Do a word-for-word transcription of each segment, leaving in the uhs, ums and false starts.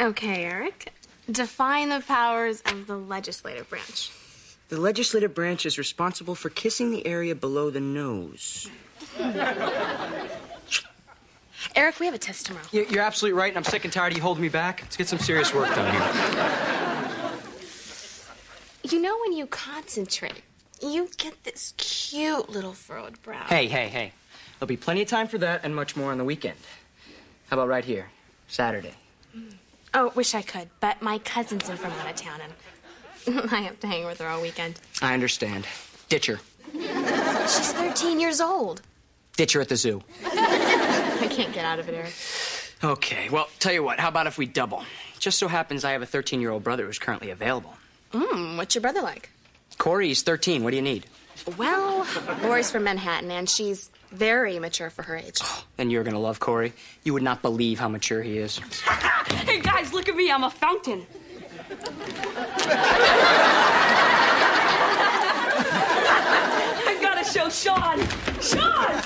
Okay, Eric. Define the powers of the legislative branch. The legislative branch is responsible for kissing the area below the nose. Eric, we have a test tomorrow. You're absolutely right, and I'm sick and tired of you holding me back. Let's get some serious work done here. You know, when you concentrate, you get this cute little furrowed brow. Hey, hey, hey. There'll be plenty of time for that and much more on the weekend. How about right here, Saturday? Oh, wish I could, but my cousin's in from out of town, and I have to hang with her all weekend. I understand. Ditch her. She's thirteen years old. Ditch her at the zoo. I can't get out of it, Eric. Okay, well, tell you what, how about if we double? Just so happens I have a thirteen-year-old brother who's currently available. Mm, what's your brother like? Corey, he's thirteen. What do you need? Well, Lori's from Manhattan, and she's very mature for her age. Oh, then you're gonna love Corey. You would not believe how mature he is. Hey, guys, look at me. I'm a fountain. I gotta show Sean. Sean!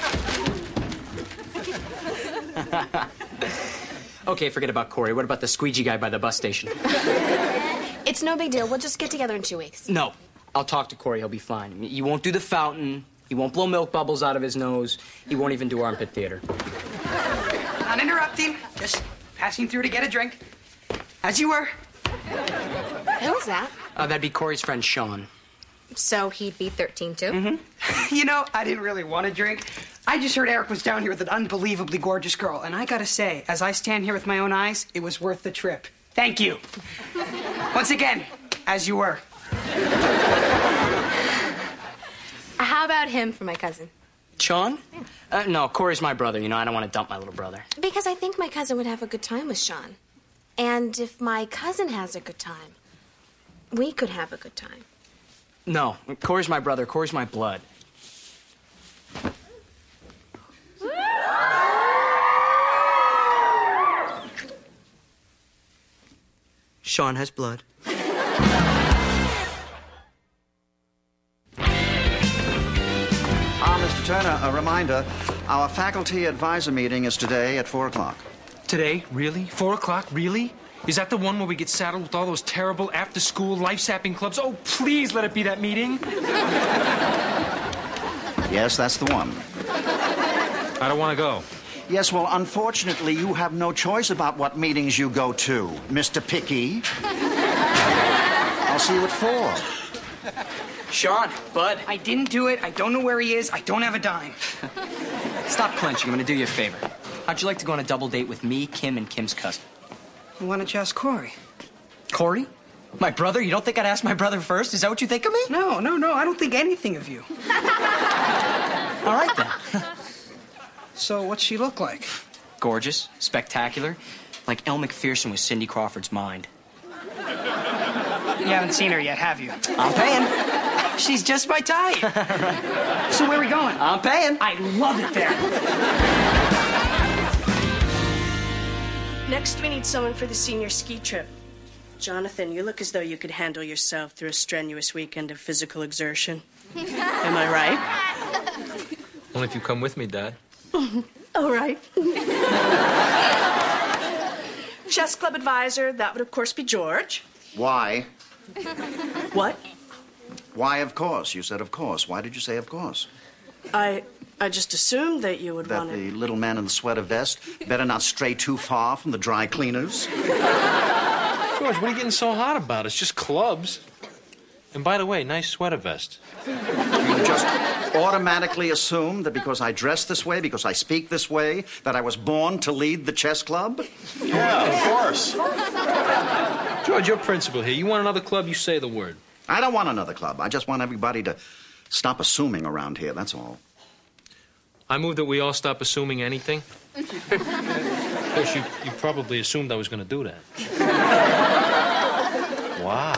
Okay, forget about Corey. What about the squeegee guy by the bus station? It's no big deal. We'll just get together in two weeks. No. I'll talk to Corey. He'll be fine. You won't do the fountain. He won't blow milk bubbles out of his nose. He won't even do armpit theater. Not interrupting. Just passing through to get a drink. As you were. Who was that? Uh, that'd be Corey's friend, Sean. So he'd be thirteen, too? Mm-hmm. You know, I didn't really want to drink. I just heard Eric was down here with an unbelievably gorgeous girl. And I gotta say, as I stand here with my own eyes, it was worth the trip. Thank you. Once again, as you were. How about him for my cousin? Sean? Yeah. Uh, no, Corey's my brother. You know, I don't want to dump my little brother. Because I think my cousin would have a good time with Sean. And if my cousin has a good time, we could have a good time. No, Corey's my brother. Corey's my blood. Sean has blood. Ah, Mister Turner, a reminder. Our faculty advisor meeting is today at four o'clock. Today? Really? Four o'clock? Really? Is that the one where we get saddled with all those terrible after-school life-sapping clubs? Oh, please let it be that meeting. Yes, that's the one. I don't want to go. Yes, well, unfortunately, you have no choice about what meetings you go to, Mister Picky. I'll see you at four. Sean, bud. I didn't do it. I don't know where he is. I don't have a dime. Stop clenching. I'm going to do you a favor. How'd you like to go on a double date with me, Kim, and Kim's cousin? Well, why don't you ask Corey? Corey? My brother? You don't think I'd ask my brother first? Is that what you think of me? No, no, no. I don't think anything of you. All right, then. So what's she look like? Gorgeous, spectacular, like Elle Macpherson with Cindy Crawford's mind. You haven't seen her yet, have you? I'm paying. She's just my type. So where are we going? I'm paying. I love it there. Next, we need someone for the senior ski trip. Jonathan, you look as though you could handle yourself through a strenuous weekend of physical exertion. Am I right? Only if you come with me, Dad. All right. Chess club advisor, that would, of course, be George. Why? What? Why, of course? You said of course. Why did you say of course? I I just assumed that you would That want to... the little man in the sweater vest better not stray too far from the dry cleaners? George, what are you getting so hot about? It's just clubs. And by the way, nice sweater vest. You just automatically assume that because I dress this way, because I speak this way, that I was born to lead the chess club? Yeah, of course. George, you're principal here. You want another club, you say the word. I don't want another club. I just want everybody to stop assuming around here, that's all. I move that we all stop assuming anything. Of course, you, you probably assumed I was going to do that. Wow.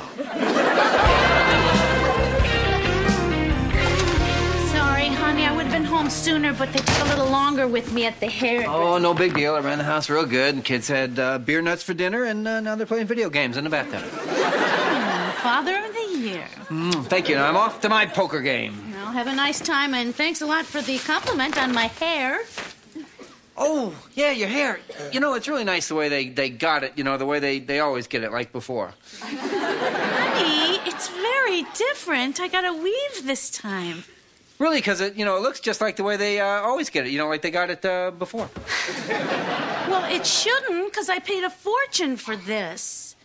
Sorry, honey, I would have been home sooner, but they took a little longer with me at the hair. Oh, no big deal. I ran the house real good, and kids had uh, beer nuts for dinner, and uh, now they're playing video games in the bathtub. Oh, Father of the Year. Mm, thank you. Now I'm off to my poker game. Well, have a nice time, and thanks a lot for the compliment on my hair. Oh, yeah, your hair. You know, it's really nice the way they, they got it, you know, the way they, they always get it, like before. Honey, it's very different. I got a weave this time. Really, because, it, you know, it looks just like the way they uh, always get it, you know, like they got it uh, before. Well, it shouldn't, because I paid a fortune for this.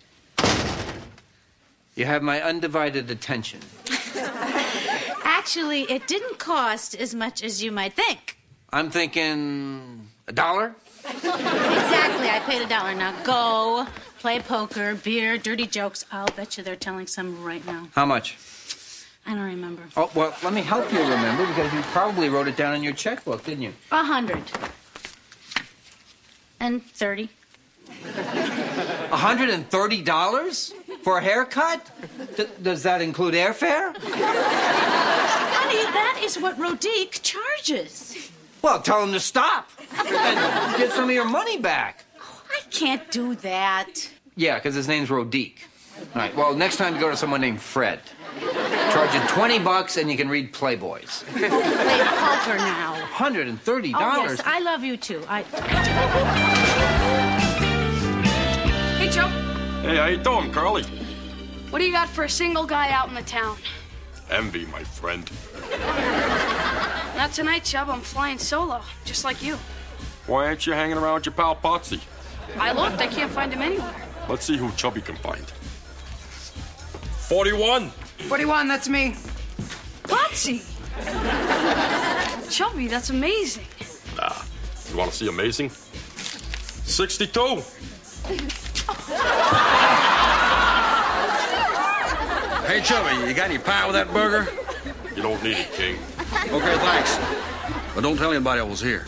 You have my undivided attention. Actually, it didn't cost as much as you might think. I'm thinking a dollar? Exactly, I paid a dollar. Now go, play poker, beer, dirty jokes. I'll bet you they're telling some right now. How much? I don't remember. Oh, well, let me help you remember, because you probably wrote it down in your checkbook, didn't you? A hundred. And thirty. A hundred and thirty dollars for a haircut? D- does that include airfare? Honey, that is what Rodique charges. Well, tell him to stop and get some of your money back. Oh, I can't do that. Yeah, because his name's Rodique. All right, well, next time you go to someone named Fred. Charge you twenty bucks and you can read Playboys. Play poker now. one hundred and thirty dollars? Oh, yes, I love you too. I... Hey, Joe. Hey, how you doing, Curly? What do you got for a single guy out in the town? Envy, my friend. Not tonight, Chubb. I'm flying solo, just like you. Why aren't you hanging around with your pal Potsy? I looked. I can't find him anywhere. Let's see who Chubby can find. forty-one. forty-one, that's me. Potsy! Chubby, that's amazing. Nah, you want to see amazing? sixty-two. Hey, Chubby, you got any pie with that burger? You don't need it, King. Okay, thanks. But don't tell anybody I was here.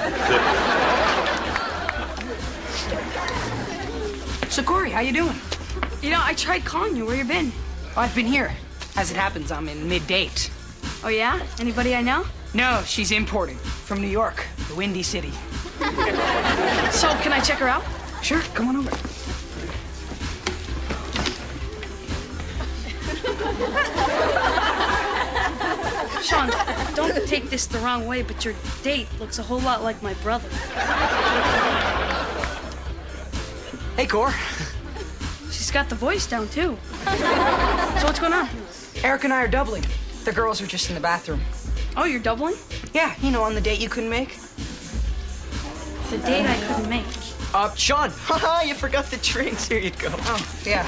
So, Corey, how you doing? You know, I tried calling you. Where you been? Oh, I've been here. As it happens, I'm in mid-date. Oh, yeah? Anybody I know? No, she's importing from New York, the Windy City. So, can I check her out? Sure, come on over. Sean, don't take this the wrong way, but your date looks a whole lot like my brother. Hey, Cor. She's got the voice down, too. So what's going on? Eric and I are doubling. The girls are just in the bathroom. Oh, you're doubling? Yeah, you know, on the date you couldn't make. The date I couldn't make. Uh, Sean. Haha, you forgot the drinks. Here you go. Oh, yeah.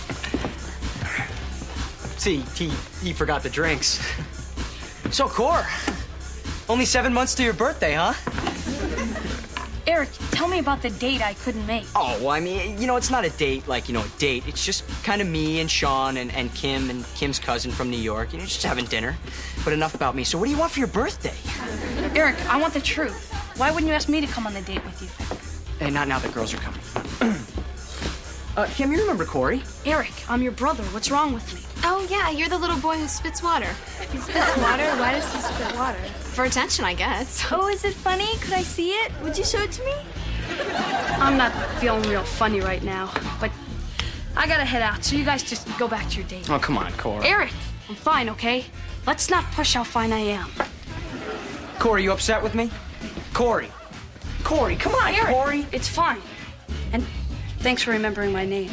See, he, he forgot the drinks. So, Cor, only seven months to your birthday, huh? Eric, tell me about the date I couldn't make. Oh, well, I mean, you know, it's not a date like, you know, a date. It's just kind of me and Sean and, and Kim and Kim's cousin from New York. You know, just having dinner. But enough about me. So what do you want for your birthday? Eric, I want the truth. Why wouldn't you ask me to come on the date with you? Hey, not now that girls are coming. uh, Kim, you remember Corey? Eric, I'm your brother. What's wrong with me? Oh, yeah, you're the little boy who spits water. He spits water? Why does he spit water? For attention, I guess. Oh, is it funny? Could I see it? Would you show it to me? I'm not feeling real funny right now, but I gotta head out, so you guys just go back to your date. Oh, come on, Corey. Eric, I'm fine, okay? Let's not push how fine I am. Corey, you upset with me? Corey. Corey, come on, Eric, Corey. It's fine. And thanks for remembering my name.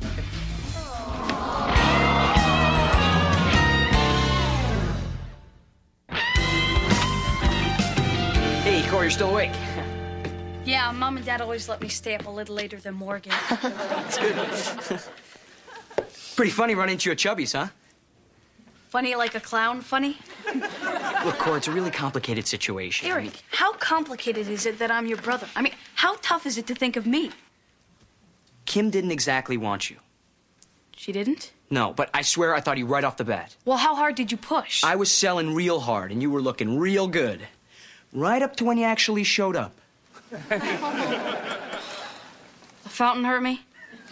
Hey, Corey, you're still awake. Yeah, Mom and Dad always let me stay up a little later than Morgan. That's good. Pretty funny running into your chubbies, huh? Funny like a clown funny? Look, Corey, it's a really complicated situation. Eric, how complicated is it that I'm your brother? I mean, how tough is it to think of me? Kim didn't exactly want you. She didn't? No, but I swear I thought you right off the bat. Well, how hard did you push? I was selling real hard, and you were looking real good. Right up to when you actually showed up. The fountain hurt me?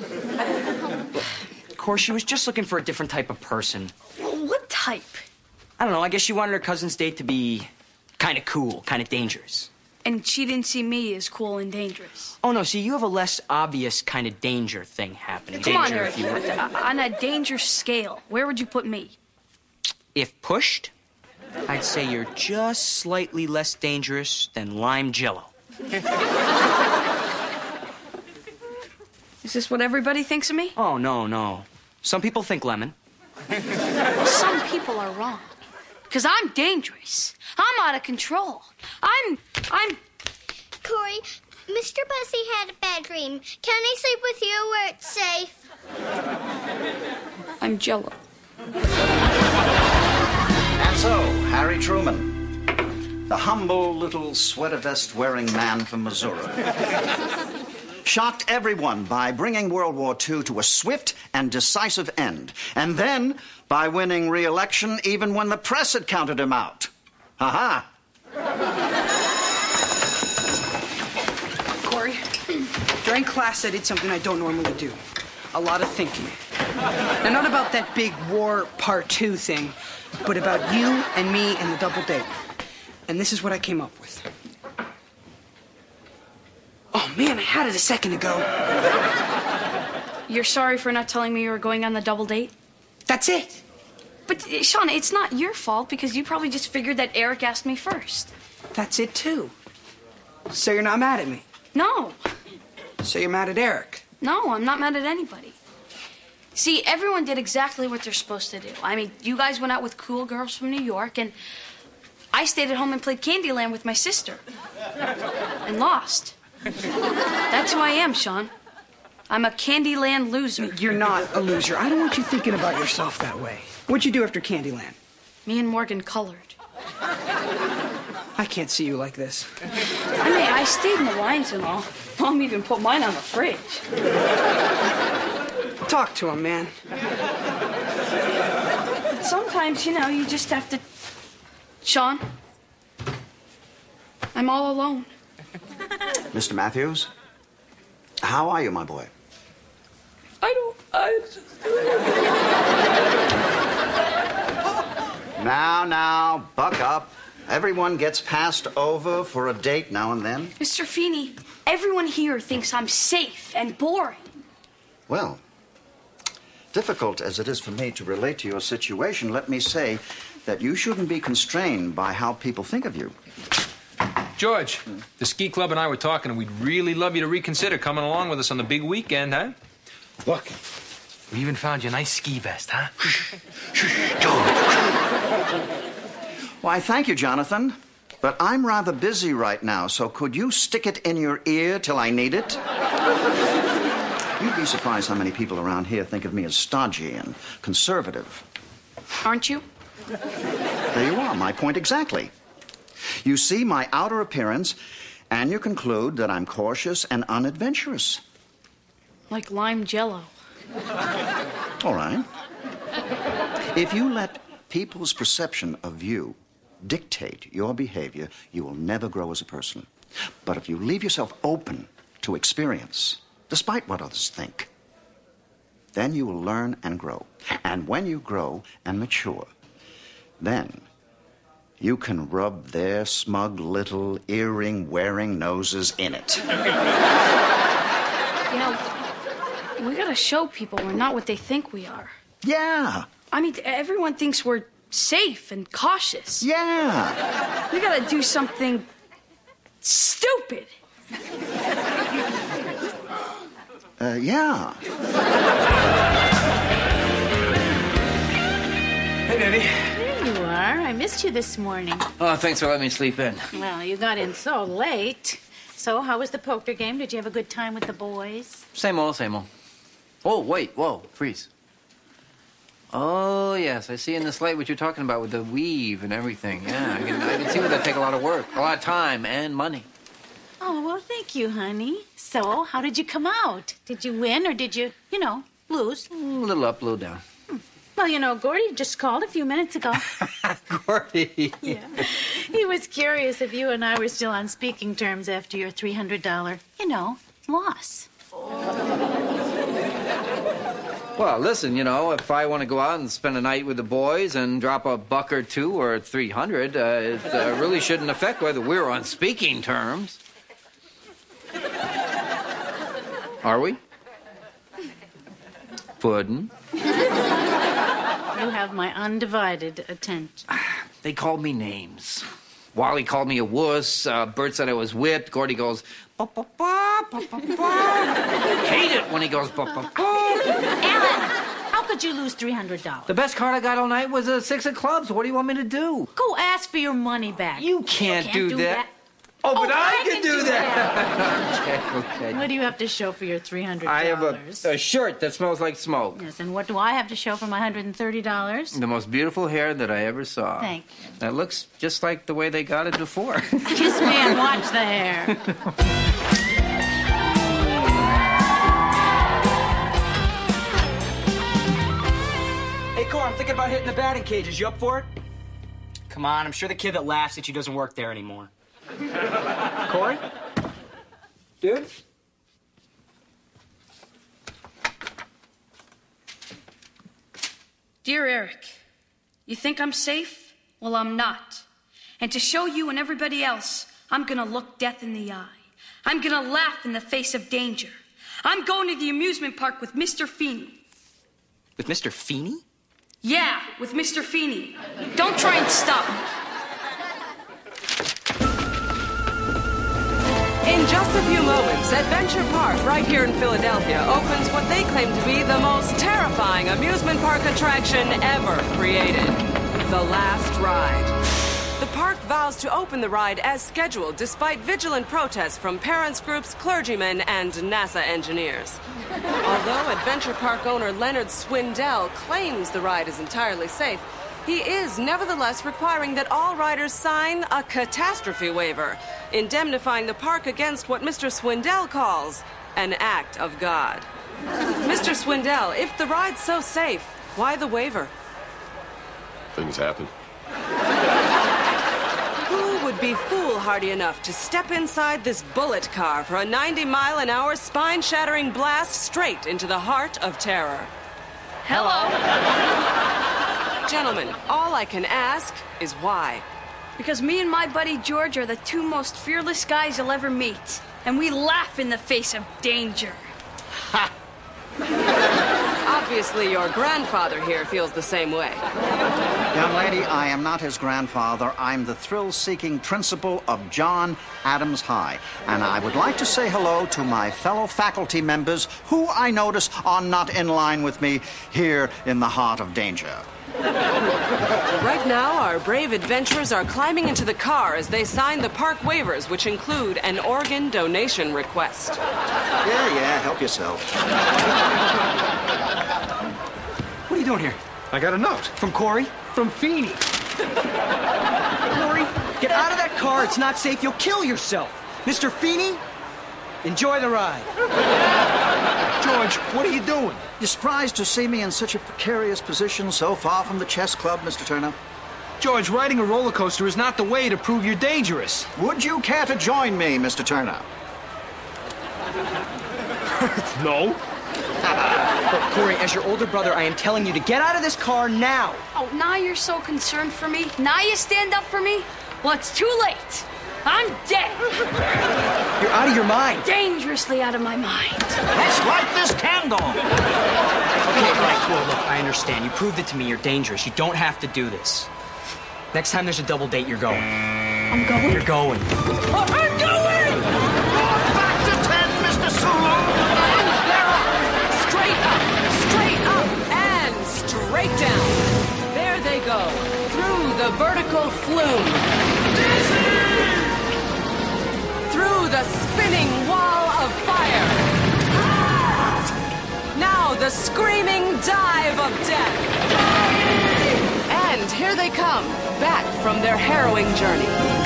Of course, she was just looking for a different type of person. What type? I don't know, I guess she wanted her cousin's date to be kind of cool, kind of dangerous. And she didn't see me as cool and dangerous. Oh, no, see, you have a less obvious kind of danger thing happening. Come danger, on, Eric. if you will. Uh, on a danger scale, where would you put me? If pushed, I'd say you're just slightly less dangerous than lime jello. Is this what everybody thinks of me? Oh, no, no. Some people think lemon. Some people are wrong. Because I'm dangerous. I'm out of control. I'm... I'm... Corey, Mister Bussy had a bad dream. Can I sleep with you where it's safe? I'm Jello. And so, Harry Truman, the humble little sweater vest wearing man from Missouri, shocked everyone by bringing World War Two to a swift and decisive end, and then by winning re-election even when the press had counted him out. Ha-ha. Corey, during class I did something I don't normally do. A lot of thinking. Now, not about that big war part two thing, but about you and me and the double date. And this is what I came up with. Oh, man, I had it a second ago. You're sorry for not telling me you were going on the double date? That's it. But, uh, Sean, it's not your fault because you probably just figured that Eric asked me first. That's it, too. So you're not mad at me? No. So you're mad at Eric? No, I'm not mad at anybody. See, everyone did exactly what they're supposed to do. I mean, you guys went out with cool girls from New York, and I stayed at home and played Candyland with my sister. And lost. That's who I am, Sean. I'm a Candyland loser. You're not a loser. I don't want you thinking about yourself that way. What'd you do after Candyland? Me and Morgan colored. I can't see you like this. I mean, I stayed in the lines and all. Mom even put mine on the fridge. Talk to him, man. Sometimes, you know, you just have to... Sean, I'm all alone. Mister Matthews, how are you, my boy? I don't... I just... Now, now, buck up. Everyone gets passed over for a date now and then. Mister Feeney, everyone here thinks I'm safe and boring. Well, difficult as it is for me to relate to your situation, let me say that you shouldn't be constrained by how people think of you. George, the ski club and I were talking, and we'd really love you to reconsider coming along with us on the big weekend, huh? Look, we even found you a nice ski vest, huh? Why, thank you, Jonathan. But I'm rather busy right now, so could you stick it in your ear till I need it? You'd be surprised how many people around here think of me as stodgy and conservative. Aren't you? There you are, my point exactly. You see my outer appearance, and you conclude that I'm cautious and unadventurous. Like lime jello. All right. If you let people's perception of you dictate your behavior, you will never grow as a person. But if you leave yourself open to experience, despite what others think, then you will learn and grow. And when you grow and mature, then you can rub their smug little earring-wearing noses in it. You know, we gotta show people we're not what they think we are. Yeah. I mean, everyone thinks we're safe and cautious. Yeah. We gotta do something stupid. Uh, yeah. Hey, baby. There you are. I missed you this morning. Oh, thanks for letting me sleep in. Well, you got in so late. So, how was the poker game? Did you have a good time with the boys? Same old, same old. Oh, wait, whoa, freeze. Oh, yes, I see in the slate what you're talking about with the weave and everything. Yeah, I can, I can see where that take a lot of work, a lot of time and money. Oh, well, thank you, honey. So, how did you come out? Did you win or did you, you know, lose? A little up, a little down. Well, you know, Gordy just called a few minutes ago. Gordy. Yeah. He was curious if you and I were still on speaking terms after your three hundred dollars, you know, loss. Well, listen, you know, if I want to go out and spend a night with the boys and drop a buck or two or three hundred, uh, it uh, really shouldn't affect whether we're on speaking terms. Are we? Puddin'? You have my undivided attention. They called me names. Wally called me a wuss. Uh, Bert said I was whipped. Gordy goes, ba, ba, ba, ba, ba, ba. Hate it when he goes, ba, ba, ba. Alan, how could you lose three hundred dollars? The best card I got all night was a six of clubs. What do you want me to do? Go ask for your money back. You can't, you can't do, do that. that. Oh, but Oh, I, I can, can do, do that. okay, okay. What do you have to show for your three hundred dollars? I have a, a shirt that smells like smoke. Yes, and what do I have to show for my one hundred thirty dollars? The most beautiful hair that I ever saw. Thank you. That looks just like the way they got it before. Kiss me and watch the hair. Hey, Cor, I'm thinking about hitting the batting cages. You up for it? Come on, I'm sure the kid that laughs at you doesn't work there anymore. Corey? Dude? Dear Eric, you think I'm safe? Well, I'm not. And to show you and everybody else, I'm gonna look death in the eye. I'm gonna laugh in the face of danger. I'm going to the amusement park with Mister Feeney. With Mister Feeney? Yeah, with Mister Feeney. Don't try and stop me. In just a few moments, Adventure Park, right here in Philadelphia, opens what they claim to be the most terrifying amusement park attraction ever created, The Last Ride. The park vows to open the ride as scheduled, despite vigilant protests from parents' groups, clergymen, and NASA engineers. Although Adventure Park owner Leonard Swindell claims the ride is entirely safe, he is nevertheless requiring that all riders sign a catastrophe waiver, indemnifying the park against what Mister Swindell calls an act of God. Mister Swindell, if the ride's so safe, why the waiver? Things happen. Who would be foolhardy enough to step inside this bullet car for a ninety mile an hour spine-shattering blast straight into the heart of terror? Hello. Gentlemen, all I can ask is why. Because me and my buddy George are the two most fearless guys you'll ever meet. And we laugh in the face of danger. Ha! Obviously, your grandfather here feels the same way. Young lady, I am not his grandfather. I'm the thrill-seeking principal of John Adams High. And I would like to say hello to my fellow faculty members who I notice are not in line with me here in the heart of danger. Right now, our brave adventurers are climbing into the car as they sign the park waivers, which include an organ donation request. Yeah, yeah, help yourself. What are you doing here? I got a note. From Corey? From Feeney. Corey, get out of that car. It's not safe. You'll kill yourself. Mister Feeney, enjoy the ride. George, what are you doing? You surprised to see me in such a precarious position so far from the chess club, Mister Turner? George, riding a roller coaster is not the way to prove you're dangerous. Would you care to join me, Mister Turner? No. Look, Corey, as your older brother, I am telling you to get out of this car now. Oh, now you're so concerned for me? Now you stand up for me? Well, it's too late. I'm dead. You're out of your mind. Dangerously out of my mind. Let's light this candle. Okay, all right, cool. Look, I understand. You proved it to me. You're dangerous. You don't have to do this. Next time there's a double date, you're going. I'm going? You're going. Oh, I'm going! Back to ten, Mister Sulu. And they're up. Straight up, straight up, and straight down. There they go, through the vertical flume. Through the spinning wall of fire. Now the screaming dive of death. And here they come, back from their harrowing journey.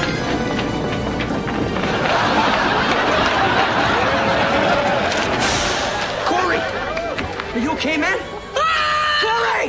Corey! Are you okay, man? Ah! Corey!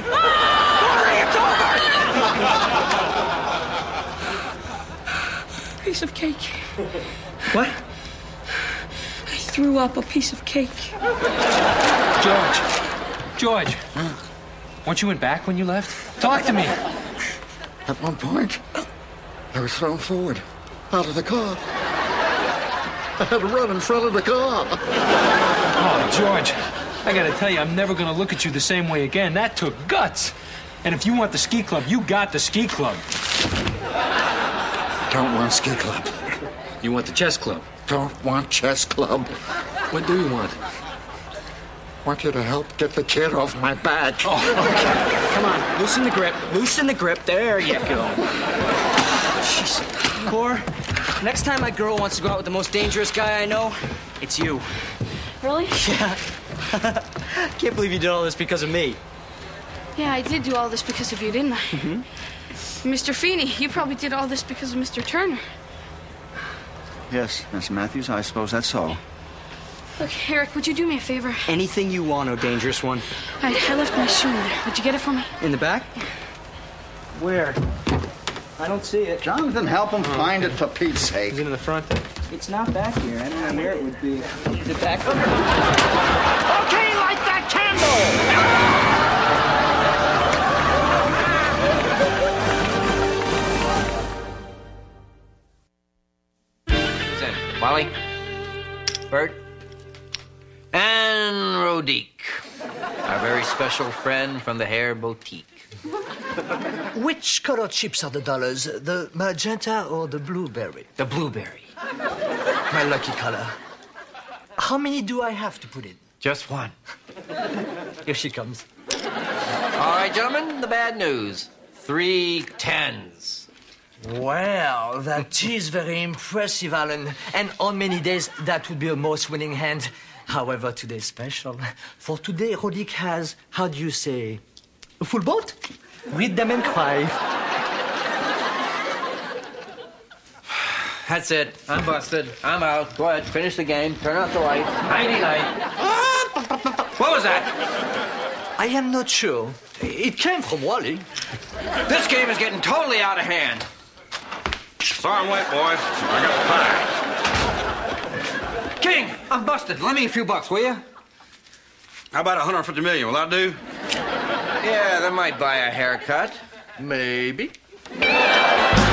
Ah! Corey, it's over! Piece of cake. What? I threw up a piece of cake. George. George. Weren't you in back when you left? Talk to me. At one point, I was thrown forward, out of the car. I had to run in front of the car. Oh, George, I gotta tell you, I'm never gonna look at you the same way again. That took guts. And if you want the ski club, you got the ski club. Don't want ski club. You want the chess club? Don't want chess club. What do you want? Want you to help get the kid off my back. Oh, okay. Come on, loosen the grip. Loosen the grip. There you go. Jeez. Cor, next time my girl wants to go out with the most dangerous guy I know, it's you. Really? Yeah. Can't believe you did all this because of me. Yeah, I did do all this because of you, didn't I? Mm-hmm. Mister Feeney, you probably did all this because of Mister Turner. Yes, Miss Matthews, I suppose that's so. Look, Eric, would you do me a favor? Anything you want, oh dangerous one. I, I left my shoe in there. Would you get it for me? In the back? Where? I don't see it. Jonathan, help him find it for Pete's sake. Is it in the front? It's not back here. I don't know where it would be. Is it back? Okay, light that candle! Molly, Bert, and Rodique, our very special friend from the Hair Boutique. Which color chips are the dollars? The magenta or the blueberry? The blueberry. My lucky color. How many do I have to put in? Just one. Here she comes. All right, gentlemen, the bad news. Three tens. Well, that is very impressive, Alan. And on many days, that would be a most winning hand. However, today's special. For today, Rodique has, how do you say, a full boat? Read them and cry. That's it. I'm busted. I'm out. Go ahead, finish the game. Turn out the light. Nighty-night. What was that? I am not sure. It came from Wally. This game is getting totally out of hand. Sorry I'm late, boys. I got packed. King, I'm busted. Lend me a few bucks, will you? How about one hundred fifty million? Will that do? Yeah, that might buy a haircut. Maybe.